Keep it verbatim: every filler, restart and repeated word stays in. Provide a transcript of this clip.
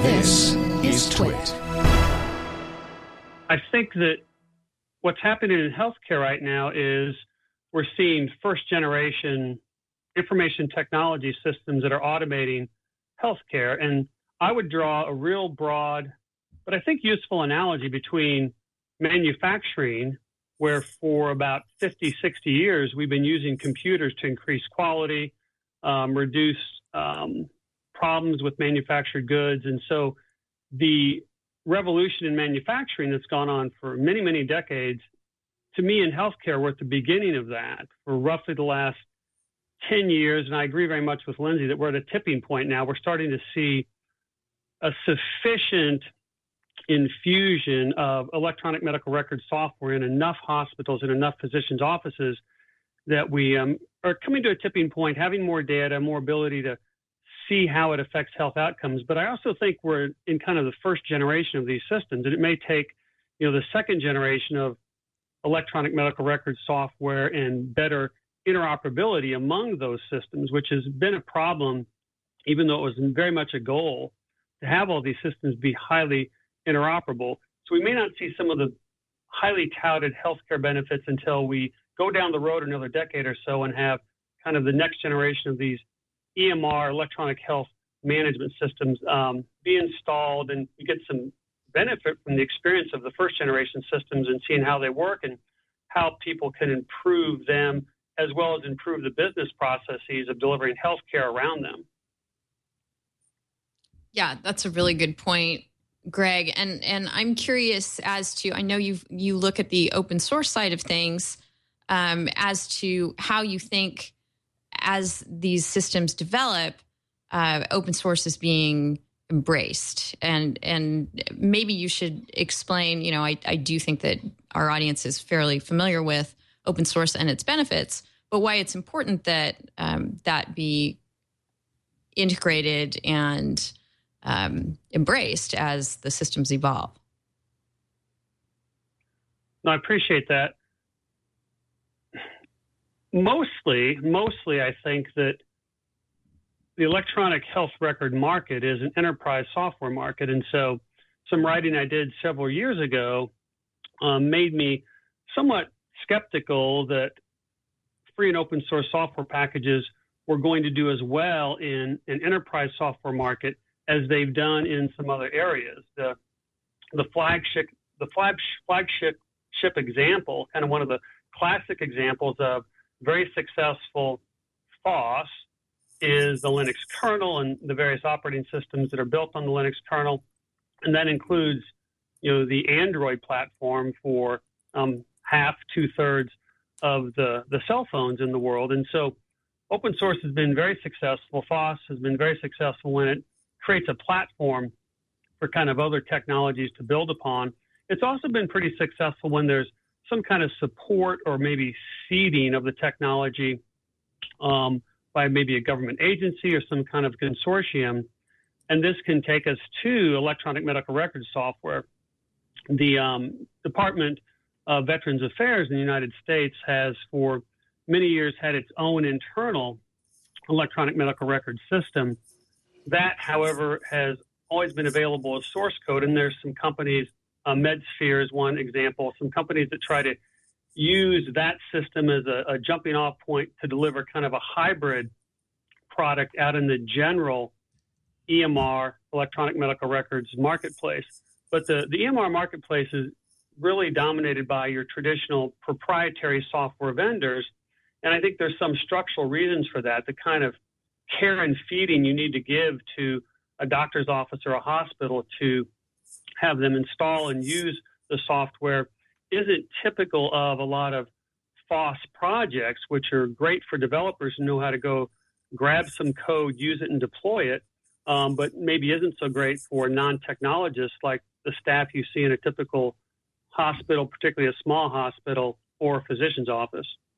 This is Twit. I think that what's happening in healthcare right now is we're seeing first-generation information technology systems that are automating healthcare. And I would draw a real broad, but I think useful analogy between manufacturing, where for about fifty, sixty years, we've been using computers to increase quality, um, reduce um, problems with manufactured goods. And so the revolution in manufacturing that's gone on for many, many decades, to me in healthcare, we're at the beginning of that for roughly the last ten years. And I agree very much with Lindsay that we're at a tipping point now. We're starting to see a sufficient infusion of electronic medical record software in enough hospitals and enough physicians' offices that we um, are coming to a tipping point, having more data, more ability to see how it affects health outcomes. But I also think we're in kind of the first generation of these systems, and it may take, you know, the second generation of electronic medical record software and better interoperability among those systems, which has been a problem, even though it was very much a goal to have all these systems be highly interoperable. So we may not see some of the highly touted healthcare benefits until we go down the road another decade or so and have kind of the next generation of these E M R, electronic health management systems, um, be installed, and you get some benefit from the experience of the first generation systems and seeing how they work and how people can improve them, as well as improve the business processes of delivering healthcare around them. Yeah, that's a really good point, Greg. And and I'm curious as to, I know you you look at the open source side of things, um, as to how you think as these systems develop, uh, open source is being embraced. And and maybe you should explain, you know, I, I do think that our audience is fairly familiar with open source and its benefits, but why it's important that um, that be integrated and um, embraced as the systems evolve. No, I appreciate that. Mostly, mostly, I think that the electronic health record market is an enterprise software market. And so some writing I did several years ago um, made me somewhat skeptical that free and open source software packages were going to do as well in an enterprise software market as they've done in some other areas. The, the flagship, the flag, flagship ship example, kind of one of the classic examples of very successful F O S is the Linux kernel and the various operating systems that are built on the Linux kernel. And that includes, you know, the Android platform for um, half, two-thirds of the, the cell phones in the world. And so open source has been very successful. F O S has been very successful when it creates a platform for kind of other technologies to build upon. It's also been pretty successful when there's some kind of support or maybe seeding of the technology um, by maybe a government agency or some kind of consortium. And this can take us to electronic medical record software. The um, Department of Veterans Affairs in the United States has for many years had its own internal electronic medical record system. That, however, has always been available as source code, and there's some companies, Uh, MedSphere is one example, some companies that try to use that system as a, a jumping off point to deliver kind of a hybrid product out in the general E M R, electronic medical records marketplace. But the, the E M R marketplace is really dominated by your traditional proprietary software vendors. And I think there's some structural reasons for that. The kind of care and feeding you need to give to a doctor's office or a hospital to have them install and use the software isn't typical of a lot of F O S projects, which are great for developers who know how to go grab some code, use it, and deploy it, um, but maybe isn't so great for non-technologists like the staff you see in a typical hospital, particularly a small hospital or a physician's office.